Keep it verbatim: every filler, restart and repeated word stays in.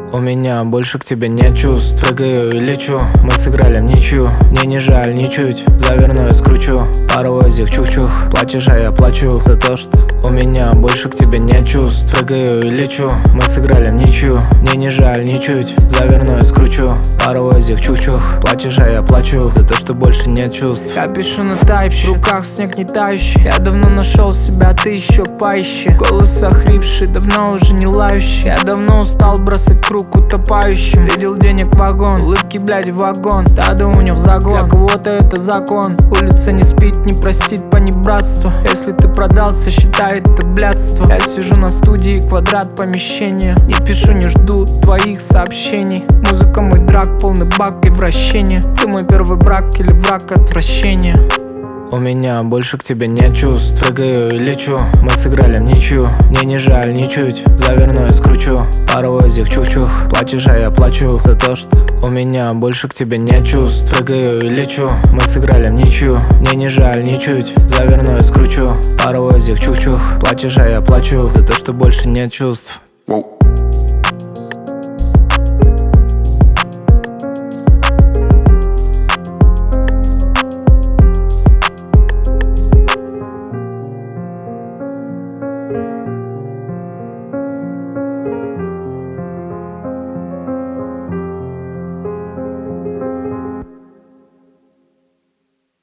У меня больше к тебе нет чувств. Прыгаю и лечу, мы сыграли в ничью. Мне не жаль ничуть, заверну я скручу. Паровозик чух-чух, плачешь, а я плачу за то, что у меня больше к тебе нет чувств. Прыгаю и лечу, мы сыграли в ничью. Мне не жаль ничуть, заверну я скручу. Паровозик чух-чух, плачешь, а я плачу за то, что больше нет чувств. Я пишу на тайпе, в руках снег не тающий. Я давно нашел себя, ты еще поищи. Голос охрипший, давно уже не лающий. Я давно устал бросать круг утопающим. Видел денег вагон, улыбки, блядь, в вагон. Стадо у них загон, для кого-то это закон. Улица не спит, не простит понебратству. Если ты продался, считай это блядство. Я сижу на студии, квадрат помещения. Не пишу, не жду твоих сообщений. Музыка мой драк, полный бак и вращение. Ты мой первый брак или враг отвращения. У меня больше к тебе нет чувств. Прыгаю и лечу, мы сыграли в ничью. Мне не жаль ничуть, заверну я скручу. Паровозик чух-чух, плачешь, а я плачу за то, что у меня больше к тебе нет чувств. Прыгаю и лечу, мы сыграли в ничью. Мне не жаль ничуть, заверну я скручу. Паровозик чух-чух, плачешь, а я плачу за то, что больше нет чувств. Whoa.